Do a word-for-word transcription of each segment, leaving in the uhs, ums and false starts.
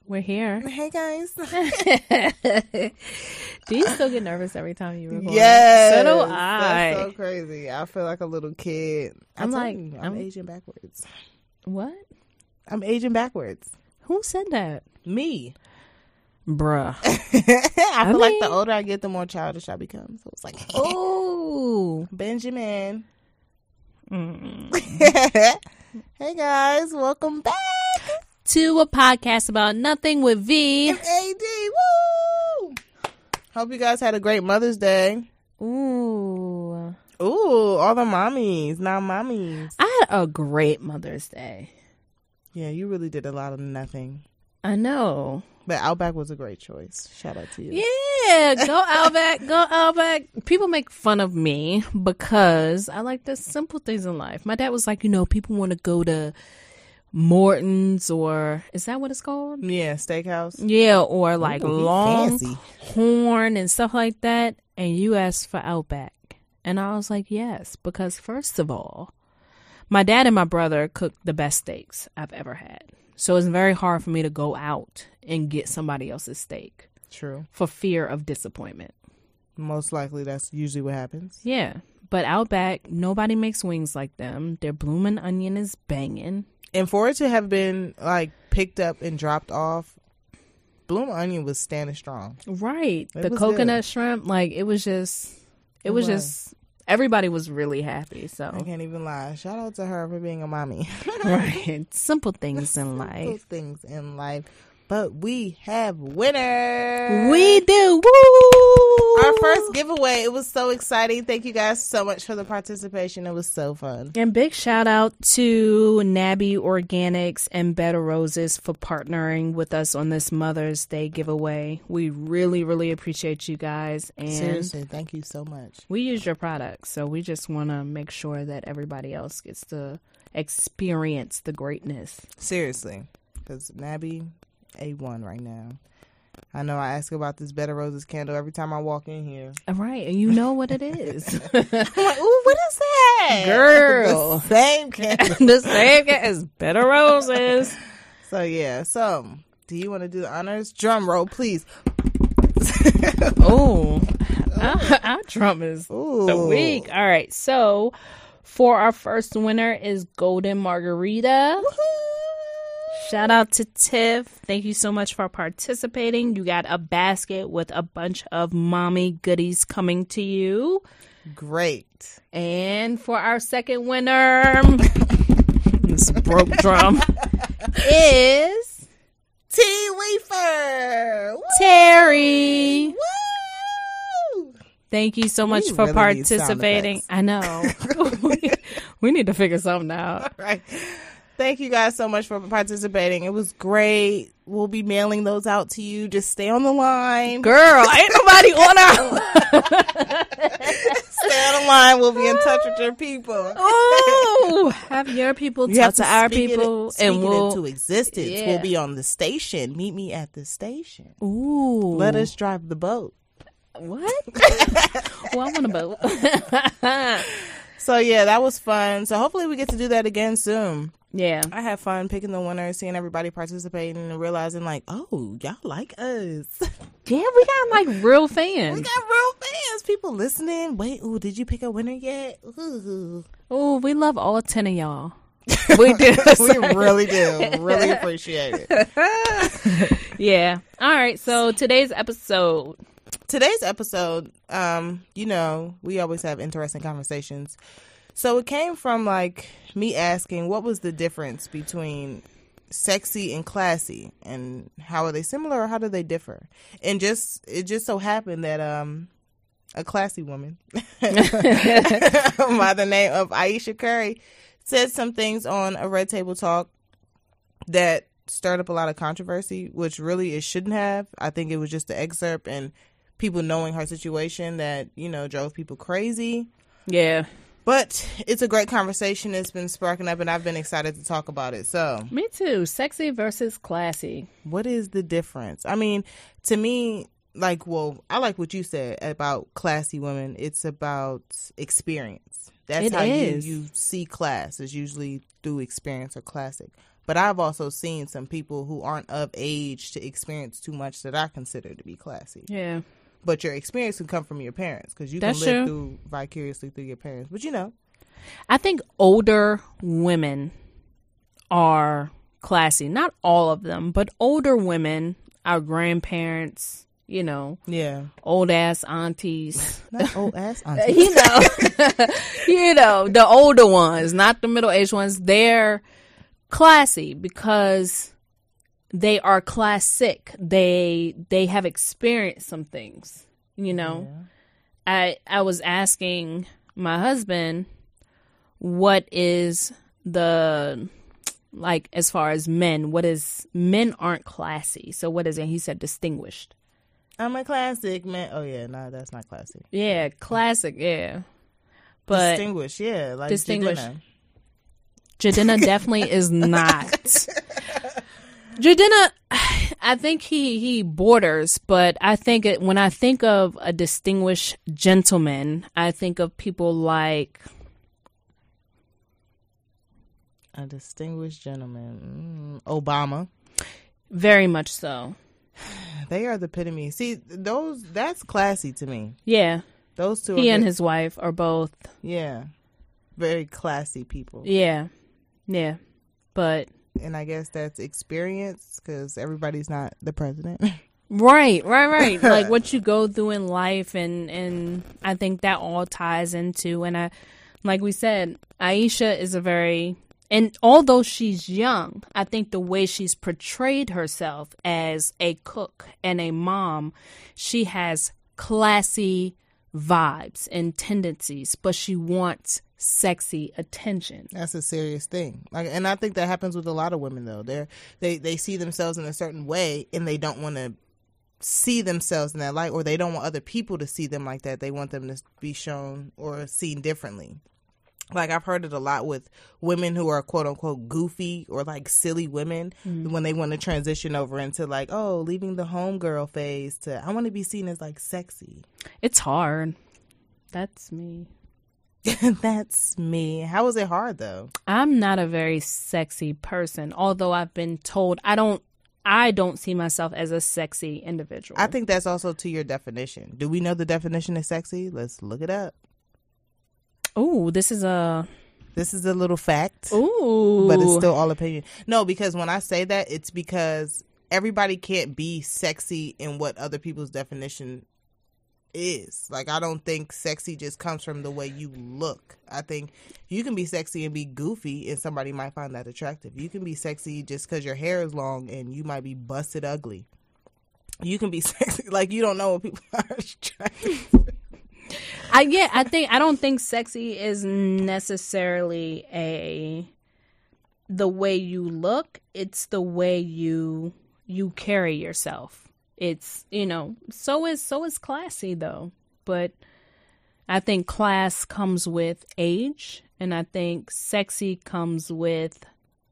We're here. Hey, guys. Do you still get nervous every time you record? Yes. So do I. That's so crazy. I feel like a little kid. I I'm told like, you, I'm, I'm- aging backwards. What? I'm aging backwards. Who said that? Me. Bruh. I feel like the mean- older I get, the more childish I become. So it's like, Oh. Benjamin. Mm. Hey, guys. Welcome back. To a podcast about nothing with V. A D. Woo! Hope you guys had a great Mother's Day. Ooh. Ooh, all the mommies. Now mommies. I had a great Mother's Day. Yeah, you really did a lot of nothing. I know. But Outback was a great choice. Shout out to you. Yeah, go Outback, go Outback. People make fun of me because I like the simple things in life. My dad was like, you know, people want to go to Morton's or is that what it's called? Yeah, steakhouse. Yeah, or like Ooh, he Long fancy. Horn and stuff like that. And you asked for Outback. And I was like, yes, because first of all, my dad and my brother cook the best steaks I've ever had. So it's very hard for me to go out and get somebody else's steak True. for fear of disappointment. Most likely that's usually what happens. Yeah. But Outback, nobody makes wings like them. Their bloomin' onion is banging. And for it to have been like picked up and dropped off, Bloom Onion was standing strong. Right. It the was coconut good. shrimp, like it was just, it, It was, was. just, everybody was really happy. So, I can't even lie. Shout out to her for being a mommy. right. Simple things in Simple life. things in life. But we have winners. We do. Woo! Our first giveaway. It was so exciting. Thank you guys so much for the participation. It was so fun. And big shout out to Nabby Organics and Better Roses for partnering with us on this Mother's Day giveaway. We really, really appreciate you guys. And Seriously, thank you so much. we use your products, so we just want to make sure that everybody else gets to experience the greatness. Seriously. Because Nabby, A one right now. I know I ask about this Better Roses candle every time I walk in here. All right, and you know what it is. I'm like, ooh, what is that? Girl. The same candle. The same as Better Roses. So, yeah. So, do you want to do the honors? Drum roll, please. Oh, our, our drum is Ooh. the week. All right, so for our first winner is Golden Margarita. Woohoo! Shout out to Tiff. Thank you so much for participating. You got a basket with a bunch of mommy goodies coming to you. Great. And for our second winner, this broke drum, is T. Weefer. Woo! Terry. Woo! Thank you so much We for really need sound participating. effects. I know. we, we need to figure something out. Right. Thank you guys so much for participating. It was great. We'll be mailing those out to you. Just stay on the line. Girl, ain't nobody on our Stay on the line. We'll be in touch with your people. Oh, have your people You talk have to, our speak it- people speak and it we'll into existence. Yeah. We'll be on the station. Meet me at the station. Ooh. Let us drive the boat. What? Well, I want a boat. So yeah, that was fun. So hopefully we get to do that again soon. Yeah. I had fun picking the winners, seeing everybody participating, and realizing like, oh, y'all like us. Yeah, we got like real fans. We got real fans. People listening. Wait, ooh, did you pick a winner yet? Ooh. Oh, we love all ten of y'all. We do. We really do. Really appreciate it. Yeah. All right. So today's episode. Today's episode, um, you know, we always have interesting conversations. So it came from like me asking what was the difference between sexy and classy, and how are they similar or how do they differ? And just it just so happened that um a classy woman by the name of Aisha Curry said some things on a Red Table Talk that stirred up a lot of controversy, which really it shouldn't have. I think it was just the excerpt and people knowing her situation that, you know, drove people crazy. Yeah. But it's a great conversation. It's been sparking up, and I've been excited to talk about it. So, Me too. Sexy versus classy. what is the difference? I mean, to me, like, well, I like what you said about classy women. It's about experience. That's It how is. you, you see class is usually through experience or classic. But I've also seen some people who aren't of age to experience too much that I consider to be classy. Yeah. But your experience can come from your parents because you That's can live true. through vicariously through your parents. But you know, I think older women are classy. Not all of them, but older women, our grandparents, you know, yeah, old ass aunties. not old ass auntie. you know, you know, the older ones, not the middle aged ones. They're classy because they are classic. They they have experienced some things. You know, Yeah. I I was asking my husband, what is the, like, as far as men, what is, men aren't classy. So what is it? He said distinguished. I'm a classic man. Oh yeah, no, that's not classic. Yeah, classic. Yeah, but Distinguished, yeah, like Distinguished. Jadena. Jadena definitely is not. Jadena, I think he, he borders, but I think it, when I think of a distinguished gentleman, I think of people like, A distinguished gentleman, mm, Obama. very much so. They are the epitome. See, those that's classy to me. Yeah, Those two. he are and good- his wife are both. yeah, very classy people. Yeah, yeah, but And I guess that's experience because everybody's not the president. right, right, right. Like what you go through in life, and and I think that all ties into. And I, like we said, Aisha is a very, and although she's young, I think the way she's portrayed herself as a cook and a mom, she has classy vibes and tendencies, but she wants sexy attention. That's a serious thing. Like, and I think that happens with a lot of women though. They're they they see themselves in a certain way, and they don't want to see themselves in that light, or they don't want other people to see them like that. They want them to be shown or seen differently. Like, I've heard it a lot with women who are quote unquote goofy or like silly women when they want to transition over into like, oh, leaving the homegirl phase to I want to be seen as like sexy. It's hard. That's me. That's me. How is it hard though? I'm not a very sexy person, although I've been told I don't I don't see myself as a sexy individual. I think that's also to your definition. Do we know the definition of sexy? Let's look it up. Ooh, this is a This is a little fact, ooh, but it's still all opinion. No, because when I say that, it's because everybody can't be sexy in what other people's definition is. Like, I don't think sexy just comes from the way you look. I think you can be sexy and be goofy, and somebody might find that attractive. You can be sexy just because your hair is long, and you might be busted ugly. You can be sexy, like you don't know what people are attracted to. I yeah, I think I don't think sexy is necessarily a the way you look. It's the way you you carry yourself. It's, you know, so is so is classy though. But I think class comes with age, and I think sexy comes with,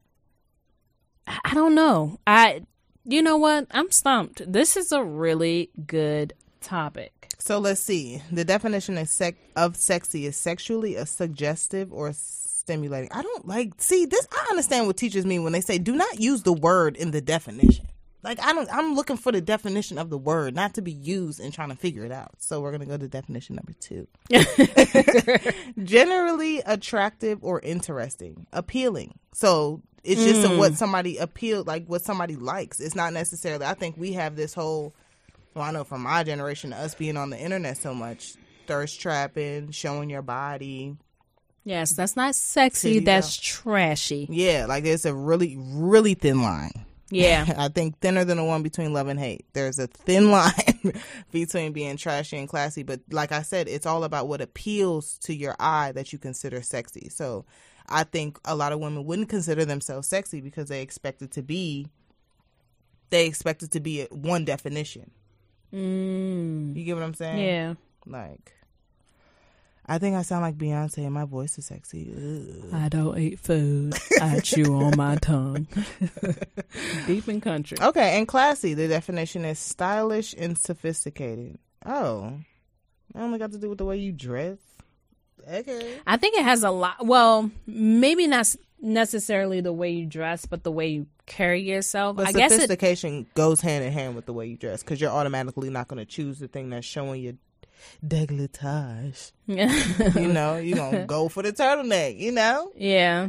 I don't know. I you know what? I'm stumped. This is a really good topic. So let's see. The definition of, sec- of sexy is sexually a suggestive or stimulating. I don't like, see, this, I understand what teachers mean when they say do not use the word in the definition. Like, I don't, I'm looking for the definition of the word, not to be used and trying to figure it out. So we're going to go to definition number two. Generally attractive or interesting, appealing. So it's just Mm. what somebody appeal, like what somebody likes. It's not necessarily, I think we have this whole, well, I know from my generation, us being on the internet so much, thirst trapping, showing your body. Yes, that's not sexy. Titties That's out. trashy. Yeah, like there's a really, really thin line. Yeah. I think thinner than the one between love and hate. There's a thin line between being trashy and classy. But like I said, it's all about what appeals to your eye that you consider sexy. So I think a lot of women wouldn't consider themselves sexy because they expect it to be, they expect it to be one definition. Mm. You get what I'm saying? Yeah. Like, I think I sound like Beyonce and my voice is sexy. Ugh. I don't eat food. I chew on my tongue. Deep in country. Okay, and classy. The definition is stylish and sophisticated. Oh, I only got to do with the way you dress. Okay. I think it has a lot. Well, maybe not. necessarily the way you dress, but the way you carry yourself. But I guess it, sophistication goes hand in hand with the way you dress, because you're automatically not going to choose the thing that's showing your décolletage. You know, you're going to go for the turtleneck, you know? Yeah.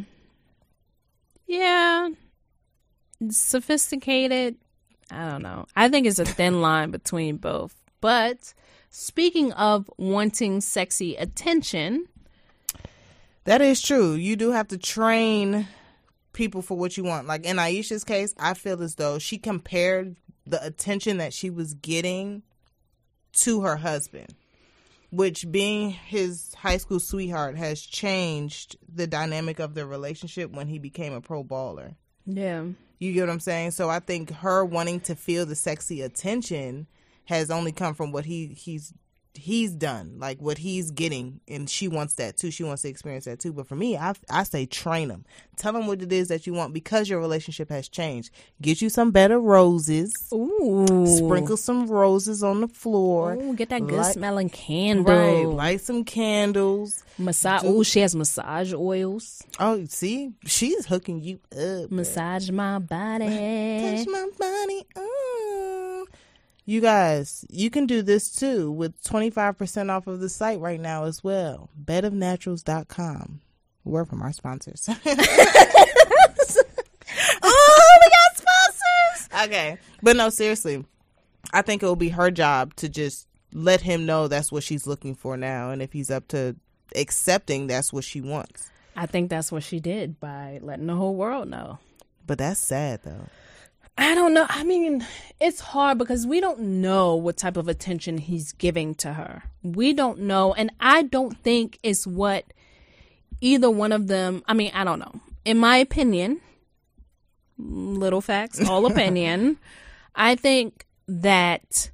Yeah. Sophisticated. I don't know. I think it's a thin line between both. But speaking of wanting sexy attention, that is true. You do have to train people for what you want. Like in Aisha's case, I feel as though she compared the attention that she was getting to her husband, which, being his high school sweetheart, has changed the dynamic of their relationship when he became a pro baller. Yeah. You get what I'm saying? So I think her wanting to feel the sexy attention has only come from what he he's he's done, like what he's getting, and she wants that too. She wants to experience that too. But for me, I I say train him. Tell him what it is that you want, because your relationship has changed. Get you some better roses. Ooh. Sprinkle some roses on the floor. Ooh, get that good light, smelling candle. Right. Light some candles. Massage. Ooh, she has massage oils. Oh, see? She's hooking you up. Massage my body. Touch my body. Oh. You guys, you can do this too with twenty-five percent off of the site right now as well. bed of naturals dot com. Word from our sponsors. Oh, we got sponsors. Okay. But no, seriously, I think it will be her job to just let him know that's what she's looking for now. And if he's up to accepting, that's what she wants. I think that's what she did by letting the whole world know. But that's sad, though. I don't know. I mean, it's hard because we don't know what type of attention he's giving to her. We don't know. And I don't think it's what either one of them. I mean, I don't know. In my opinion, little facts, all opinion, I think that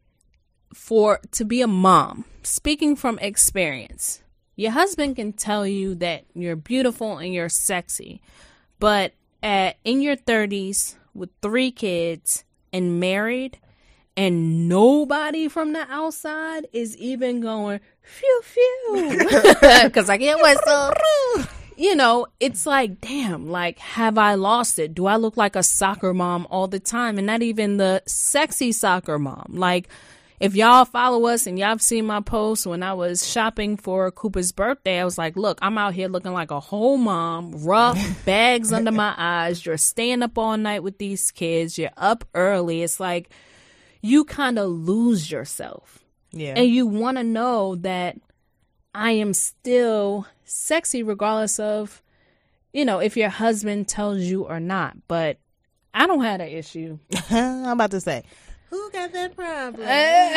for to be a mom, speaking from experience, your husband can tell you that you're beautiful and you're sexy, but at in your thirties with three kids and married, and nobody from the outside is even going phew phew because I can't whistle. You know, it's like, damn, like, have I lost it? Do I look like a soccer mom all the time, and not even the sexy soccer mom? Like, if y'all follow us and y'all have seen my post when I was shopping for Cooper's birthday, I was like, look, I'm out here looking like a whole mom, rough, bags under my eyes. You're staying up all night with these kids. You're up early. It's like you kind of lose yourself. Yeah. And you want to know that I am still sexy regardless of, you know, if your husband tells you or not. But I don't have that issue. I'm about to say, who got that problem?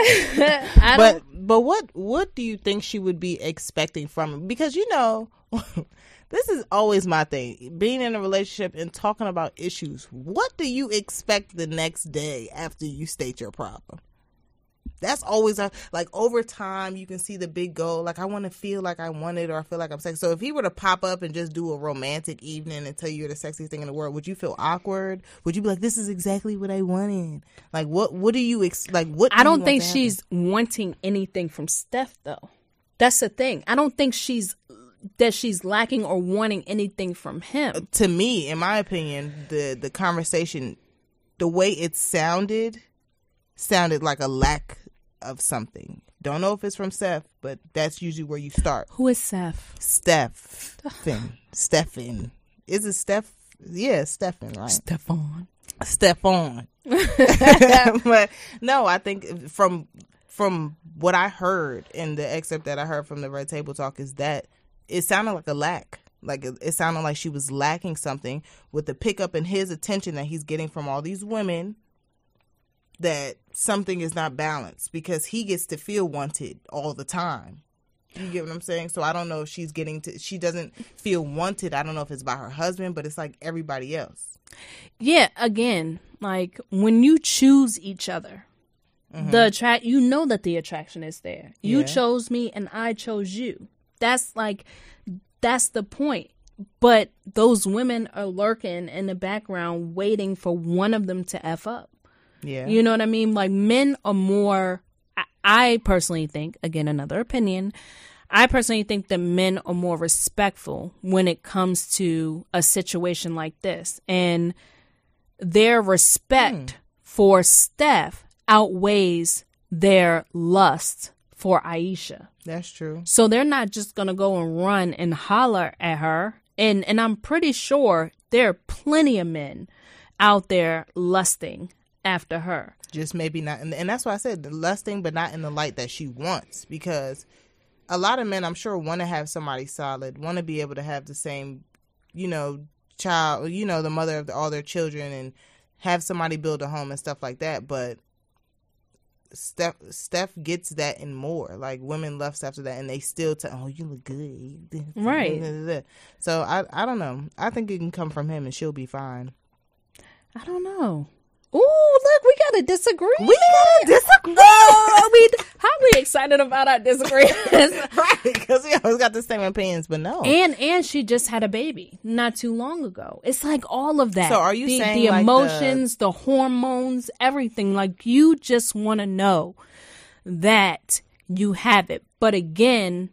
I but but what what do you think she would be expecting from him? Because, you know, this is always my thing. Being in a relationship and talking about issues. What do you expect the next day after you state your problem? That's always a, like, over time you can see the big goal. Like, I want to feel like I want it, or I feel like I'm sexy. So if he were to pop up and just do a romantic evening and tell you you're the sexiest thing in the world, would you feel awkward? Would you be like, this is exactly what I wanted? Like, what what do you ex- like? What do I don't you think want to she's wanting anything from Steph, though. That's the thing. I don't think she's that she's lacking or wanting anything from him. To me, in my opinion, the the conversation, the way it sounded, sounded like a lack of something. Don't know if it's from Steph, but that's usually where you start. Who is Steph? Steph. Stephen. Stephen. Is it Steph? Yeah, Stephen, right? Stephon. Stephon. But no, I think from from what I heard in the excerpt that I heard from the Red Table Talk is that it sounded like a lack. Like it, it sounded like she was lacking something with the pickup in his attention that he's getting from all these women, that something is not balanced because he gets to feel wanted all the time. You get what I'm saying? So I don't know if she's getting to, she doesn't feel wanted. I don't know if it's by her husband, but it's like everybody else. Yeah, again, like when you choose each other, mm-hmm. the attract, you know that the attraction is there. You Yeah. chose me and I chose you. That's like, that's the point. But those women are lurking in the background waiting for one of them to F up. Yeah. You know what I mean? Like, men are more, I, I personally think, again, another opinion, I personally think that men are more respectful when it comes to a situation like this. And their respect mm. for Steph outweighs their lust for Ayesha. That's true. So they're not just going to go and run and holler at her. And and I'm pretty sure there are plenty of men out there lusting after her. Just maybe not. In the, and that's why I said lusting, but not in the light that she wants. Because a lot of men, I'm sure, want to have somebody solid, want to be able to have the same, you know, child, you know, the mother of the, all their children and have somebody build a home and stuff like that. But Steph, Steph gets that and more. Like, women lust after that, and they still tell, oh, you look good. Right. So, I, I don't know. I think it can come from him, and she'll be fine. I don't know. Ooh, look, we got to disagree. We got to disagree. Oh, we, how are we excited about our disagreements? Right, because we always got the same opinions, but no. And and she just had a baby not too long ago. It's like all of that. So are you the, saying the like emotions, the... the hormones, everything? Like, you just want to know that you have it. But again,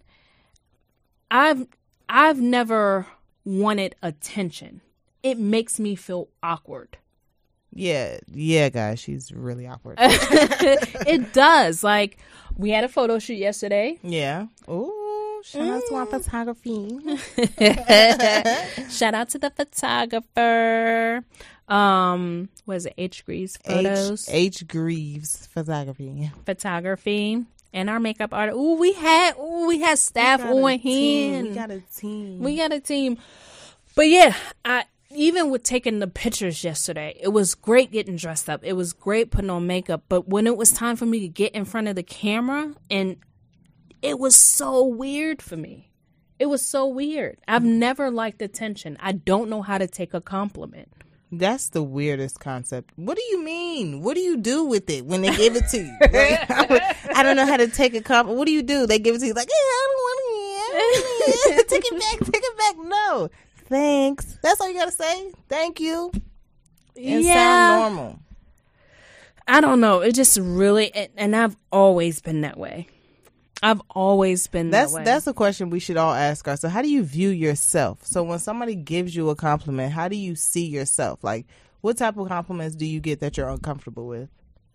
I've I've never wanted attention. It makes me feel awkward. Yeah, yeah, guys, she's really awkward. It does. Like, we had a photo shoot yesterday. Yeah. Ooh, shout mm. out to our photography. Shout out to the photographer. Um, what is it? H Greaves Photos. H, H Greaves Photography. Photography. And our makeup artist. Ooh, we had. Ooh, we had staff we on hand. We got a team. We got a team. But yeah, I. Even with taking the pictures yesterday, it was great getting dressed up. It was great putting on makeup. But when it was time for me to get in front of the camera, and it was so weird for me. It was so weird. I've never liked attention. I don't know how to take a compliment. That's the weirdest concept. What do you mean? What do you do with it when they give it to you? Like, I, I don't know how to take a compliment. What do you do? They give it to you like, yeah, I don't want it. Take it back. Take it back. No. Thanks. That's all you gotta say. Thank you. And yeah. sound normal. I don't know. It just really, and I've always been that way. I've always been that's, that way. That's a question we should all ask ourselves. How do you view yourself? So when somebody gives you a compliment, how do you see yourself? Like, what type of compliments do you get that you're uncomfortable with?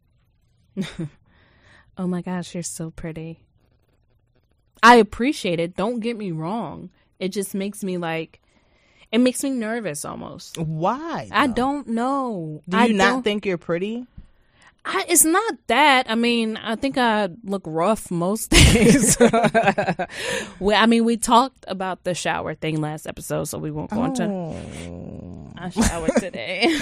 Oh my gosh, you're so pretty. I appreciate it. Don't get me wrong. It just makes me like, it makes me nervous almost. Why? Though? I don't know. Do you I not think you're pretty? I, it's not that. I mean, I think I look rough most days. well, I mean, we talked about the shower thing last episode, so we won't go into. Oh. I showered today.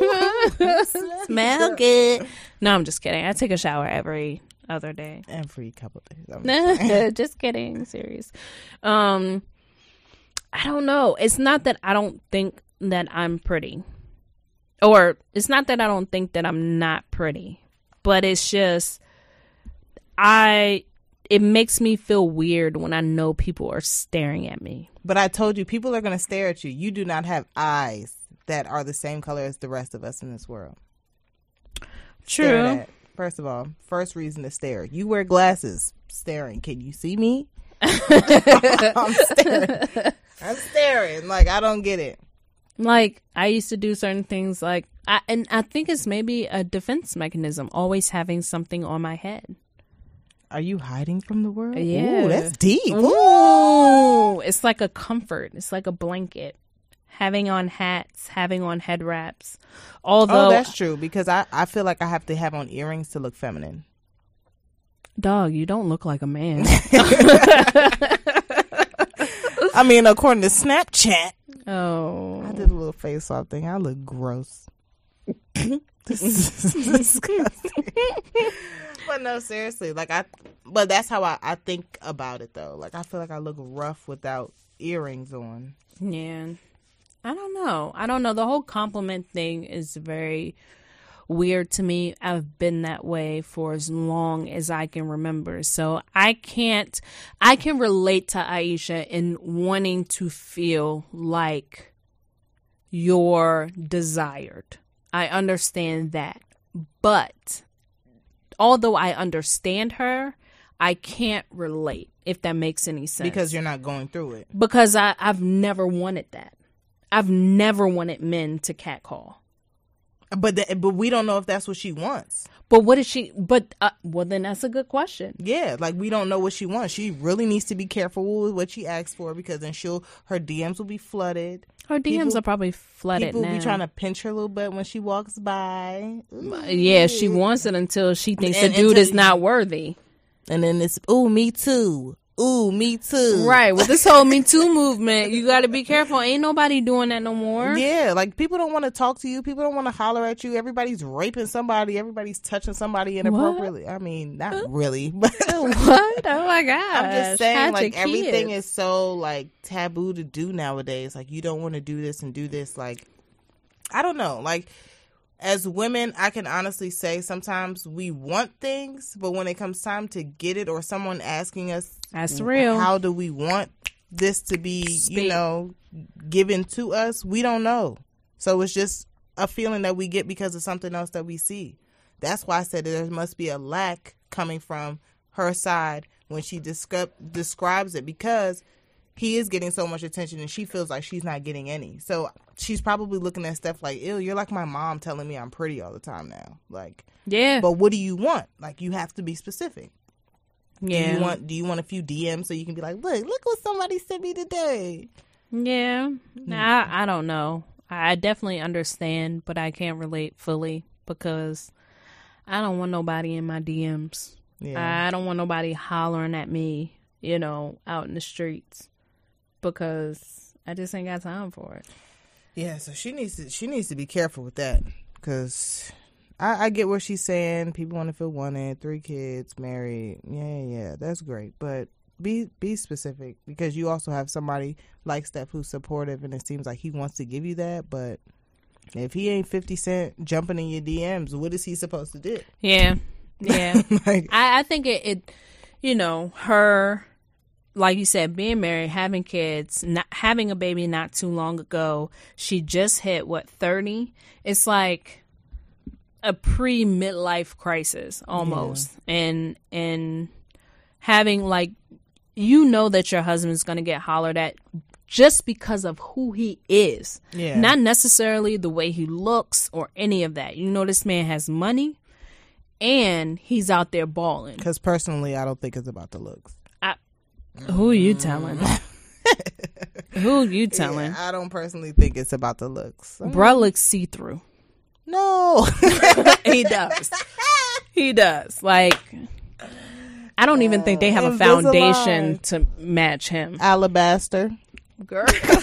Smell good. No, I'm just kidding. I take a shower every other day. Every couple of days. Just kidding. Serious. Um, I don't know. It's not that I don't think that I'm pretty. Or it's not that I don't think that I'm not pretty, but it's just, I, it makes me feel weird when I know people are staring at me. But I told you, people are going to stare at you. You do not have eyes that are the same color as the rest of us in this world. True. First of all, first reason to stare. You wear glasses. Staring. Can you see me? I'm staring. I'm staring. Like, I don't get it. Like, I used to do certain things like, I, and I think it's maybe a defense mechanism, always having something on my head. Are you hiding from the world? Yeah. Ooh, that's deep. Ooh. It's like a comfort. It's like a blanket. Having on hats, having on head wraps. Although, oh, that's true, because I, I feel like I have to have on earrings to look feminine. Dog, you don't look like a man. I mean, according to Snapchat. Oh. I did a little face off thing. I look gross. This is disgusting. But no, seriously. Like I but that's how I, I think about it though. Like I feel like I look rough without earrings on. Yeah. I don't know. I don't know. The whole compliment thing is very weird to me. I've been that way for as long as I can remember. So I can't, I can relate to Ayesha in wanting to feel like you're desired. I understand that. But although I understand her, I can't relate. if that makes any sense. Because you're not going through it. Because I, I've never wanted that. I've never wanted men to catcall. But the, but we don't know if that's what she wants. But what is she? But uh, well, then that's a good question. Yeah, like we don't know what she wants. She really needs to be careful with what she asks for, because then she'll her D Ms will be flooded. Her D Ms people, are probably flooded people now. People be trying to pinch her a little bit when she walks by. Ooh. Yeah, she wants it until she thinks and, the dude until, is not worthy. And then it's, ooh, me too. Ooh, me too. Right. With this whole Me Too movement, you got to be careful. Ain't nobody doing that no more. Yeah. Like, people don't want to talk to you. People don't want to holler at you. Everybody's raping somebody. Everybody's touching somebody inappropriately. What? I mean, not really. But what? Oh, my God. I'm just saying, Hide like, everything kids. is so, like, taboo to do nowadays. Like, you don't want to do this and do this. Like, I don't know. Like, as women, I can honestly say sometimes we want things, but when it comes time to get it, or someone asking us, that's real, how do we want this to be, Speak. you know, given to us? We don't know. So it's just a feeling that we get because of something else that we see. That's why I said that there must be a lack coming from her side when she descri- describes it, because he is getting so much attention and she feels like she's not getting any. So she's probably looking at stuff like, ew, you're like my mom telling me I'm pretty all the time now. Like, yeah. But what do you want? Like, you have to be specific. Yeah. Do you want, do you want a few D Ms so you can be like, look, look what somebody sent me today? Yeah. Hmm. I, I don't know. I definitely understand, but I can't relate fully because I don't want nobody in my D Ms. Yeah. I don't want nobody hollering at me, you know, out in the streets, because I just ain't got time for it. Yeah, so she needs to she needs to be careful with that, because I, I get what she's saying. People want to feel wanted, three kids, married. Yeah, yeah, that's great, but be be specific, because you also have somebody like Steph who's supportive, and it seems like he wants to give you that. But if he ain't fifty Cent jumping in your D Ms, what is he supposed to do? Yeah, yeah. like, I, I think it, it, you know, her. Like you said, being married, having kids, not having a baby not too long ago. She just hit, what, thirty? It's like a pre-midlife crisis almost. Yeah. And and having, like, you know that your husband's going to get hollered at just because of who he is. Yeah. Not necessarily the way he looks or any of that. You know, this man has money and he's out there balling. Because personally, I don't think it's about the looks. Who you telling? Who you telling? Yeah, I don't personally think it's about the looks. Bruh looks see-through. No. He does. He does. Like, I don't even think they have a Invisalign. foundation to match him. Alabaster. Girl.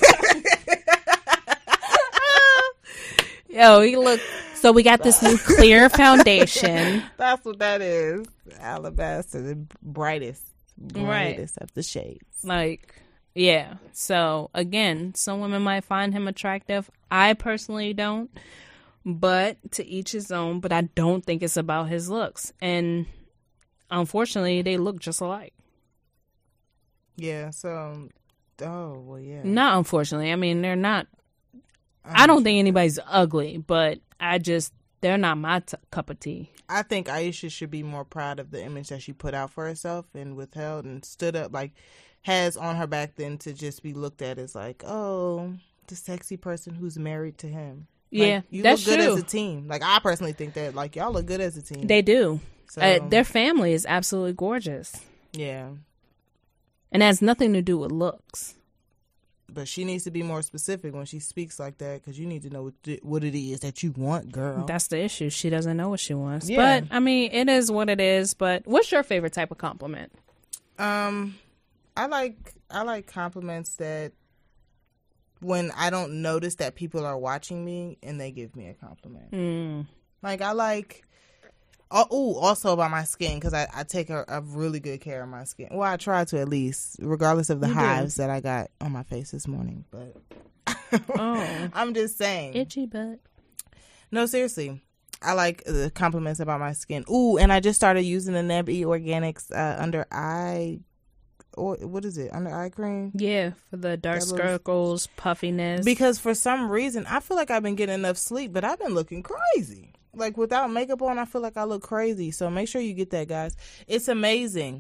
Yo, he look. So we got this new clear foundation. That's what that is. Alabaster, the brightest. brightest right. of the shades. Like, yeah. So again, some women might find him attractive. I personally don't, but to each his own. But I don't think it's about his looks, and unfortunately, they look just alike. Yeah. So, oh well, yeah. Not unfortunately. I mean, they're not. I don't think anybody's ugly, but I just they're not my t- cup of tea. I think Aisha should be more proud of the image that she put out for herself and withheld and stood up, like, has on her back then to just be looked at as like, oh, the sexy person who's married to him. Yeah, like, you that's look good true. as a team. Like, I personally think that, like, y'all look good as a team. They do. So, uh, their family is absolutely gorgeous. Yeah. And it has nothing to do with looks. But she needs to be more specific when she speaks like that, because you need to know what, what it is that you want, girl. That's the issue. She doesn't know what she wants. Yeah. But, I mean, it is what it is. But what's your favorite type of compliment? Um, I like I like compliments that when I don't notice that people are watching me and they give me a compliment. Mm. Like, I like... Oh, ooh, also about my skin, because I, I take a, a really good care of my skin. Well, I try to, at least, regardless of the You hives do. that I got on my face this morning. But Oh. I'm just saying. Itchy butt. No, seriously. I like the compliments about my skin. Ooh, and I just started using the Neb E Organics uh, under eye... Or what is it? Under eye cream? Yeah, for the dark That looks- circles, puffiness. Because for some reason, I feel like I've been getting enough sleep, but I've been looking crazy. Like, without makeup on, I feel like I look crazy. So make sure you get that, guys. It's amazing.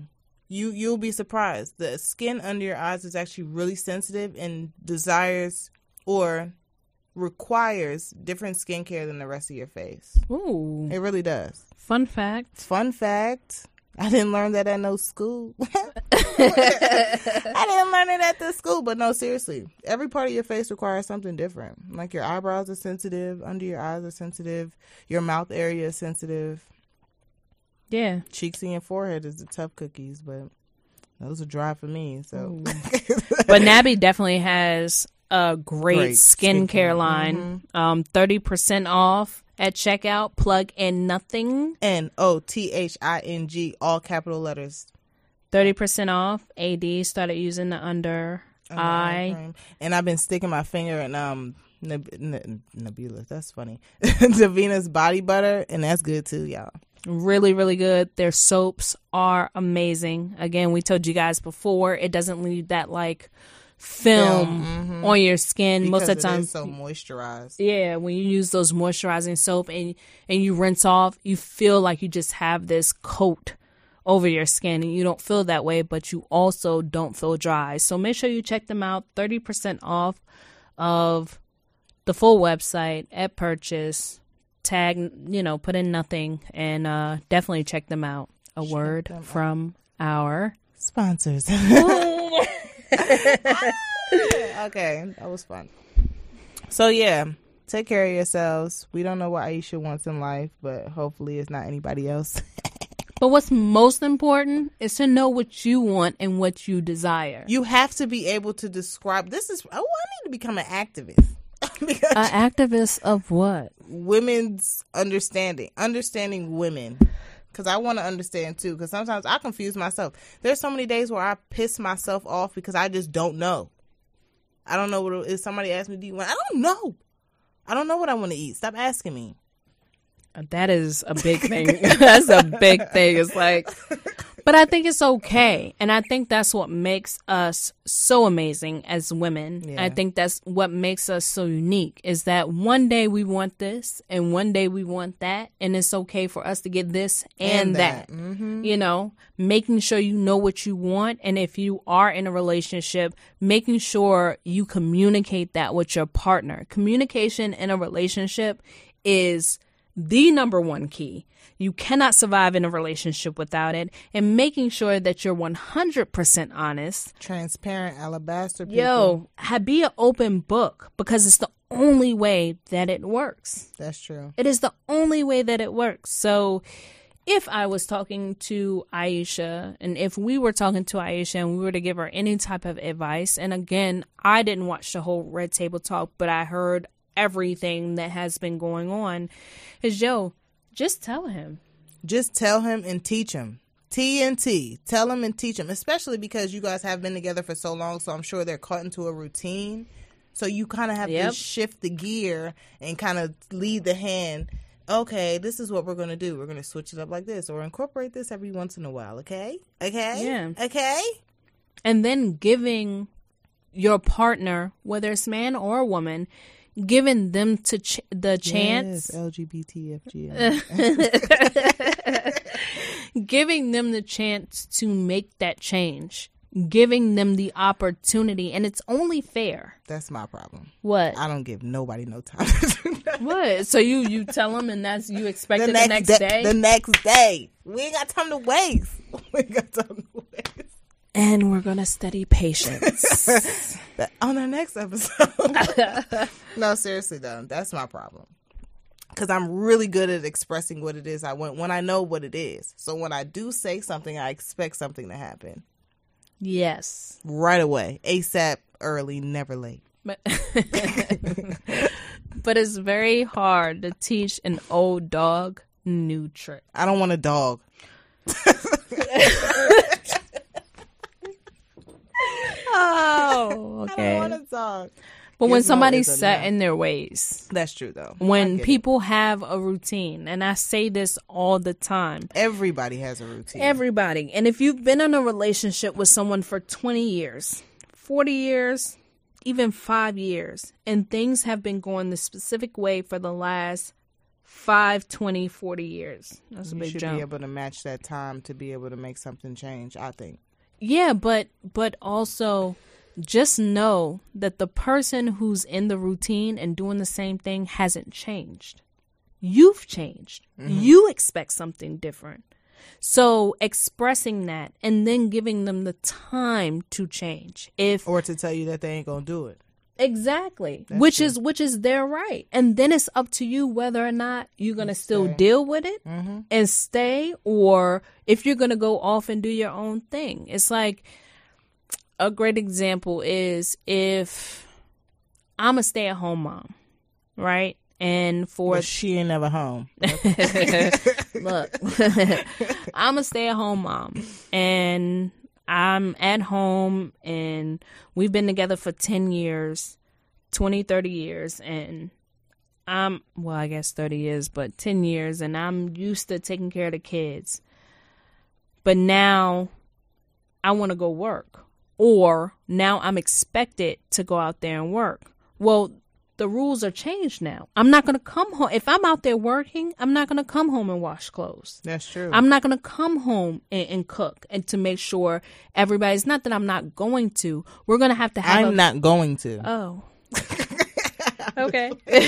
You you'll be surprised. The skin under your eyes is actually really sensitive and desires or requires different skincare than the rest of your face. Ooh. It really does. Fun fact. Fun fact. I didn't learn that at no school. I didn't learn it at the school, but no, seriously. Every part of your face requires something different. Like your eyebrows are sensitive, under your eyes are sensitive, your mouth area is sensitive. Yeah. Cheeks and your forehead is the tough cookies, but those are dry for me. So, but Nabby definitely has a great, Great skincare skincare. line. Mm-hmm. Um, thirty percent off at checkout. Plug in nothing. N O T H I N G, all capital letters. thirty percent off. A D started using the under Under eye. eye cream. And I've been sticking my finger in um Neb- N- Nebula. That's funny. Davina's body butter, and that's good too, y'all. Really, really good. Their soaps are amazing. Again, we told you guys before, it doesn't leave that like film mm-hmm. on your skin. Because Most of the it time, is so moisturized. yeah, when you use those moisturizing soap and and you rinse off, you feel like you just have this coat over your skin, and you don't feel that way, but you also don't feel dry. So make sure you check them out. thirty percent off of the full website at purchase. Tag, you know, put in nothing, and uh, definitely check them out. A Check word them from our sponsors. Okay, that was fun. So yeah, take care of yourselves. We don't know what Aisha wants in life, but hopefully it's not anybody else. But what's most important is to know what you want and what you desire. You have to be able to describe. This is. Oh, I need to become an activist. An activist of what? Women's understanding, understanding women. Because I want to understand too. Because sometimes I confuse myself. There's so many days where I piss myself off because I just don't know. I don't know what it is. Somebody asked me, "Do you want?" I don't know. I don't know what I want to eat. Stop asking me. That is a big thing. That's a big thing. It's like, but I think it's okay. And I think that's what makes us so amazing as women. Yeah. I think that's what makes us so unique is that one day we want this and one day we want that. And it's okay for us to get this and, And that. that. Mm-hmm. You know, making sure you know what you want. And if you are in a relationship, making sure you communicate that with your partner. Communication in a relationship is the number one key. You cannot survive in a relationship without it. And making sure that you're one hundred percent honest. Transparent alabaster people. Yo, ha- be an open book because it's the only way that it works. That's true. It is the only way that it works. So if I was talking to Aisha and if we were talking to Aisha and we were to give her any type of advice, and again, I didn't watch the whole Red Table Talk, but I heard everything that has been going on, is yo, just tell him. Just tell him and teach him. T and T. Tell him and teach him, especially because you guys have been together for so long, so I'm sure they're caught into a routine. So you kind of have Yep. to shift the gear and kind of lead the hand. Okay, this is what we're going to do. We're going to switch it up like this or incorporate this every once in a while, okay? Okay? Yeah. Okay? And then giving your partner, whether it's man or woman, giving them to ch- the chance, Yes, L G B T F G. giving them the chance to make that change, giving them the opportunity, and it's only fair. That's my problem. What? I don't give nobody no time to do that. What? So you you tell them, and that's you expect The it next, the next da- day, The next day. We ain't got time to waste. We ain't got time to waste. and we're gonna study patience. That- on our next episode. No, seriously though, that's my problem. Because I'm really good at expressing what it is I want when I know what it is. So when I do say something, I expect something to happen Yes, right away, ASAP, early, never late. but but it's very hard to teach an old dog new tricks. I don't want a dog. Oh, I okay. don't want a dog. But when Gizmo somebody's is a set no. in their ways, That's true though. I when get it. people have a routine, and I say this all the time, Everybody has a routine. everybody, and if you've been in a relationship with someone for twenty years, forty years, even five years, and things have been going the specific way for the last five, twenty, forty years. That's a you big should jump. be able to match that time to be able to make something change, I think. Yeah, but but also just know that the person who's in the routine and doing the same thing hasn't changed. You've changed. Mm-hmm. You expect something different. So expressing that and then giving them the time to change. If or to tell you that they ain't gonna do it. Exactly. That's which true. is which is their right. And then it's up to you whether or not you're going to still Stay. deal with it Mm-hmm. and stay, or if you're going to go off and do your own thing. It's like, a great example is if I'm a stay-at-home mom, right? And for But she ain't never home. Look, I'm a stay-at-home mom, and I'm at home, and we've been together for ten years, twenty, thirty years, and I'm, well, I guess thirty years, but ten years, and I'm used to taking care of the kids. But now I want to go work, or now I'm expected to go out there and work. Well, the rules are changed now. I'm not going to come home. If I'm out there working, I'm not going to come home and wash clothes. That's true. I'm not going to come home and, and cook and to make sure everybody's, not that I'm not going to. We're going to have to have I'm a, not going to. Oh. Okay.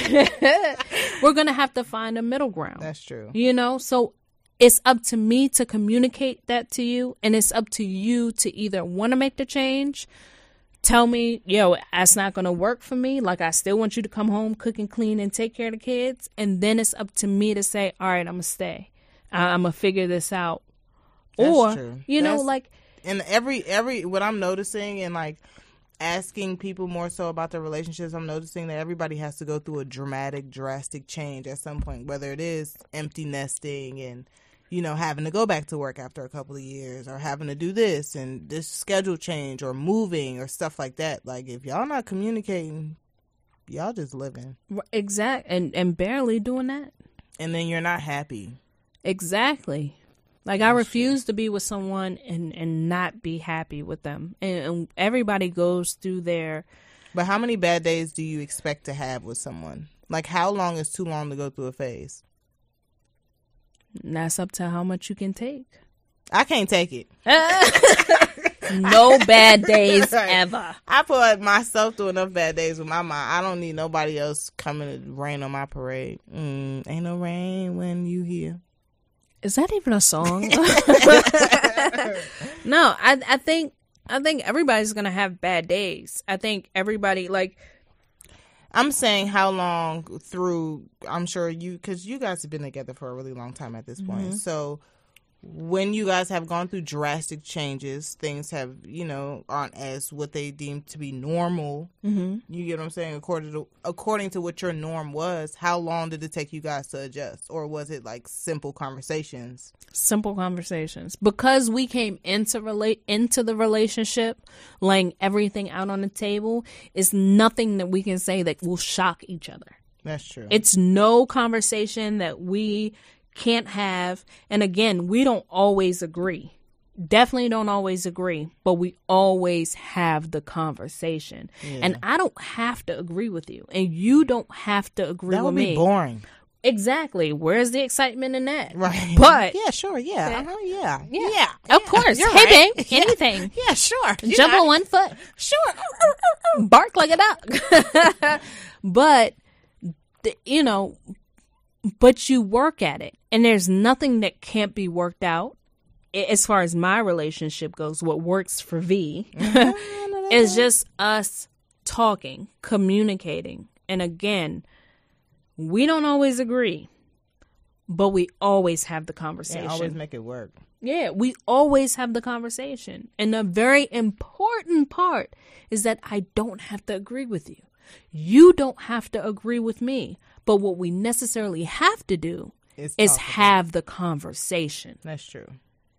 We're going to have to find a middle ground. That's true. You know, so it's up to me to communicate that to you, and it's up to you to either want to make the change, tell me, yo, that's not going to work for me. Like, I still want you to come home, cook and clean and take care of the kids. And then it's up to me to say, all right, I'm going to stay. I- I'm going to figure this out. That's or, true. you know, That's- like. And every, every, what I'm noticing and like asking people more so about their relationships, I'm noticing that everybody has to go through a dramatic, drastic change at some point, whether it is empty nesting and, you know, having to go back to work after a couple of years, or having to do this and this schedule change, or moving or stuff like that. Like, if y'all not communicating, y'all just living. Exact. And, and barely doing that. And then you're not happy. Exactly. Like, I refuse to be with someone and, and not be happy with them. And, and everybody goes through their. But how many bad days do you expect to have with someone? Like, how long is too long to go through a phase? That's up to how much you can take. I can't take it. No bad days Right. ever. I put myself through enough bad days with my mom. I don't need nobody else coming to rain on my parade. Mm, ain't no rain when you here. Is that even a song? No, I I think I think everybody's gonna have bad days. I think everybody, like, I'm saying how long through, I'm sure you, because you guys have been together for a really long time at this point. Mm-hmm. So when you guys have gone through drastic changes, things have, you know, aren't as what they deem to be normal. mm-hmm. You get what I'm saying? According to according to what your norm was, how long did it take you guys to adjust? Or was it like simple conversations? Simple conversations. Because we came into relate into the relationship laying everything out on the table, is nothing that we can say that will shock each other. That's true. It's no conversation that we can't have. And again, we don't always agree. Definitely don't always agree, but we always have the conversation. Yeah. And I don't have to agree with you, and you don't have to agree that with would be me. boring. Exactly. Where's the excitement in that? Right. But yeah, sure. Yeah. Yeah. Uh-huh, yeah. Yeah. Yeah. Of yeah. course. You're Hey, right. babe, Yeah. anything. Yeah, sure. You Jump got on it. one foot. Sure. Bark like a duck. But, the, you know, but you work at it. And there's nothing that can't be worked out. As far as my relationship goes, what works for V is just us talking, communicating. And again, we don't always agree, but we always have the conversation. And always make it work. Yeah, we always have the conversation. And the very important part is that I don't have to agree with you. You don't have to agree with me. But what we necessarily have to do It's is talkable. have the conversation. That's true.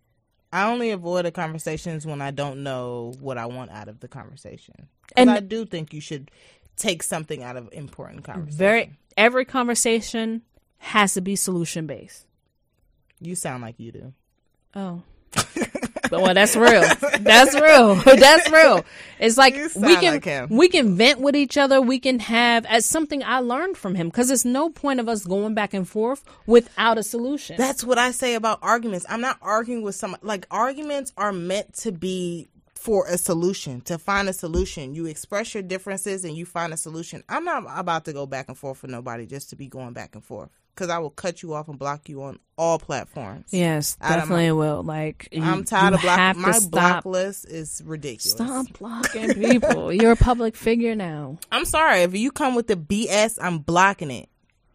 I only avoid the conversations when I don't know what I want out of the conversation. And And- I do think you should take something out of important conversation. Very every conversation has to be solution based. You sound like you do. Oh. Well, that's real. That's real. That's real. It's like You we sound can like him. we can vent with each other. We can have as something I learned from him because there's no point of us going back and forth without a solution. That's what I say about arguments. I'm not arguing with someone. Like, arguments are meant to be for a solution, to find a solution. You express your differences and you find a solution. I'm not about to go back and forth with nobody just to be going back and forth, because I will cut you off and block you on all platforms. Yes, Out of definitely will. Like, you, I'm tired you of blocking. have to My stop. block list is ridiculous. Stop blocking people. You're a public figure now. I'm sorry. If you come with the B S, I'm blocking it.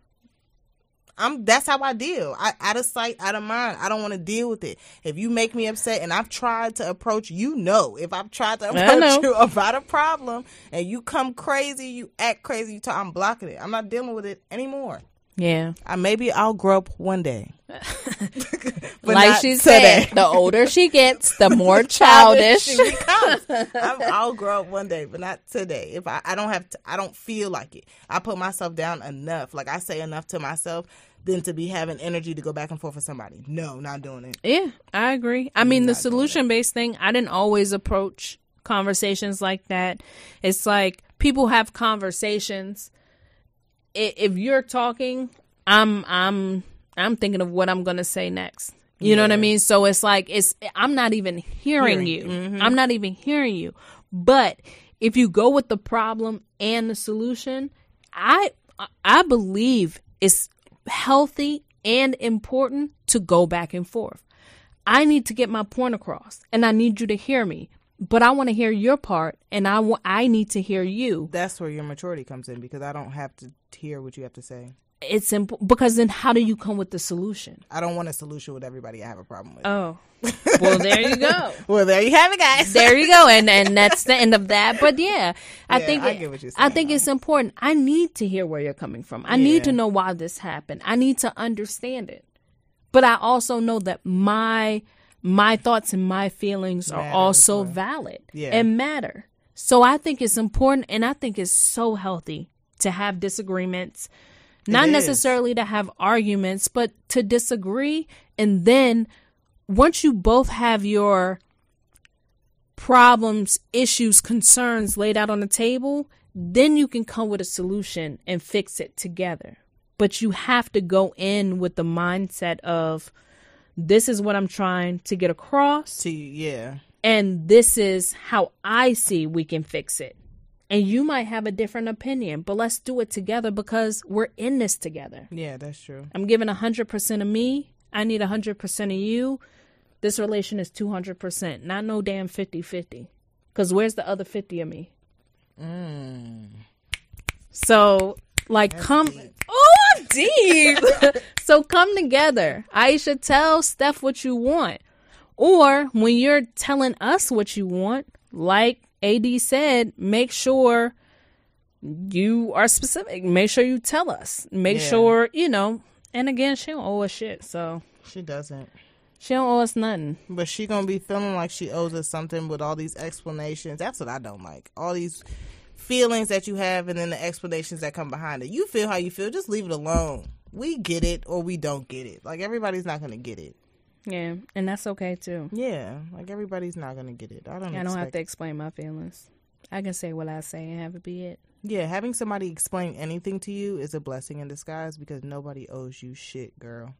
I'm. That's how I deal. I, out of sight, out of mind. I don't want to deal with it. If you make me upset, and I've tried to approach, you know, if I've tried to approach you about a problem, and you come crazy, you act crazy, you talk, I'm blocking it. I'm not dealing with it anymore. Yeah. I, maybe I'll grow up one day. But Like not she today. said, the older she gets, the more childish. She becomes. I'm, I'll grow up one day, but not today. If I, I don't have, to, I don't feel like it. I put myself down enough. Like, I say enough to myself than to be having energy to go back and forth with somebody. No, not doing it. Yeah, I agree. I mean, the not doing solution based thing, I didn't always approach conversations like that. It's like people have conversations. I- If you're talking, I'm I'm I'm thinking of what I'm gonna say next. You know what I mean? So it's like it's I'm not even hearing, Hearing. you. Mhm. I'm not even hearing you. But if you go with the problem and the solution, I I believe it's healthy and important to go back and forth. I need to get my point across, and I need you to hear me. But I want to hear your part, and I wa- I need to hear you. That's where your maturity comes in, because I don't have to hear what you have to say. It's imp- because then how do you come with the solution? I don't want a solution with everybody I have a problem with. Oh, well, there you go. Well, there you have it, guys. There you go, and and that's the end of that. But yeah, I Yeah, think I it- get what you're I saying, think though. it's important. I need to hear where you're coming from. I Yeah. need to know why this happened. I need to understand it. But I also know that my my thoughts and my feelings are Matter as also well. valid Yeah. and matter. So I think it's important, and I think it's so healthy to have disagreements. Not is. necessarily to have arguments, but to disagree. And then once you both have your problems, issues, concerns laid out on the table, then you can come with a solution and fix it together. But you have to go in with the mindset of, this is what I'm trying to get across, To yeah. and this is how I see we can fix it. And you might have a different opinion, but let's do it together because we're in this together. Yeah, that's true. I'm giving one hundred percent of me. I need one hundred percent of you. This relation is two hundred percent, not no damn fifty-fifty. Because where's the other fifty of me? Mm. So, like, come. Oh, deep. So come together. Aisha, tell Steph what you want. Or when you're telling us what you want, like A D said, make sure you are specific. Make sure you tell us. Make Yeah. sure, you know. And again, she don't owe us shit, so She doesn't. she don't owe us nothing. But she gonna be feeling like she owes us something with all these explanations. That's what I don't like. All these feelings that you have and then the explanations that come behind it. You feel how you feel. Just leave it alone. We get it or we don't get it. Like, everybody's not gonna get it. Yeah, and that's okay too. Yeah, like, everybody's not gonna get it. I don't. I don't have expect- to explain my feelings. I can say what I say and have it be it. Yeah, having somebody explain anything to you is a blessing in disguise, because nobody owes you shit, girl.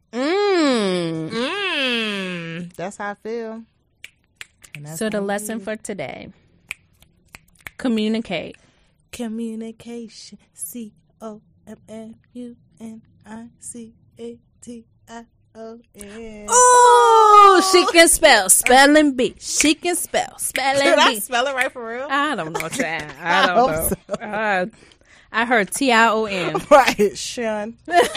Mm. Mm, that's how I feel. And that's So the how it lesson is. for today: communicate. Communication. C O M M U N I C A T I O N. Oh, she can spell spelling bee. She can spell spelling Did I bee. spell it right for real? I don't know, Chad. I I don't hope know. Uh, I heard T I O N. Right, Sean.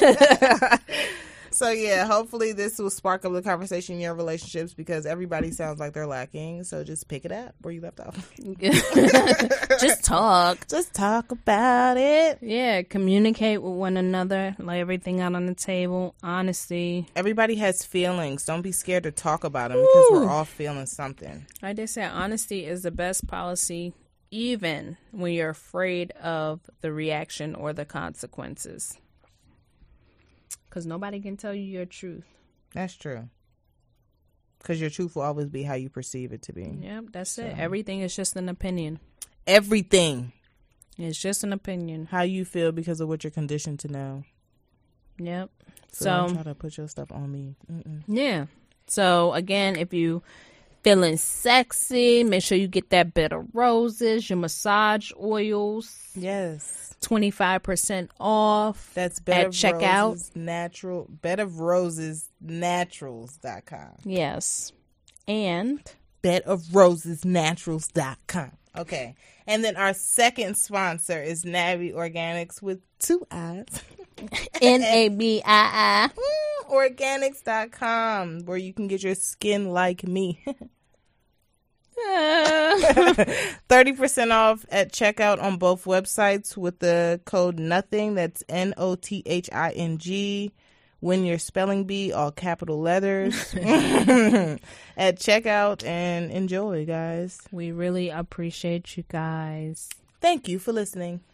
So, yeah, hopefully this will spark up the conversation in your relationships, because everybody sounds like they're lacking. So just pick it up where you left off. Just talk. Just talk about it. Yeah, communicate with one another. Lay everything out on the table. Honesty. Everybody has feelings. Don't be scared to talk about them, because we're all feeling something. Like they said, honesty is the best policy, even when you're afraid of the reaction or the consequences. Because nobody can tell you your truth. That's true. Because your truth will always be how you perceive it to be. Yep, that's So. it. Everything is just an opinion. Everything. It's just an opinion. How you feel because of what you're conditioned to know. Yep. So, So, don't try to put your stuff on me. Mm-mm. yeah. So, again, if you feeling sexy, make sure you get that bed of roses, your massage oils. Yes. twenty-five percent off. That's Bed at of checkout. Roses Natural. Bed of Roses Naturals dot com. Yes. And Bed of Roses Naturals dot com. Okay. And then our second sponsor is Navi Organics with two eyes. N A B I Organics dot com, where you can get your skin like me. I. thirty percent off at checkout on both websites with the code NOTHING. That's N O T H I N G. Win your spelling bee, all capital letters, at checkout, and enjoy, guys. We really appreciate you guys. Thank you for listening.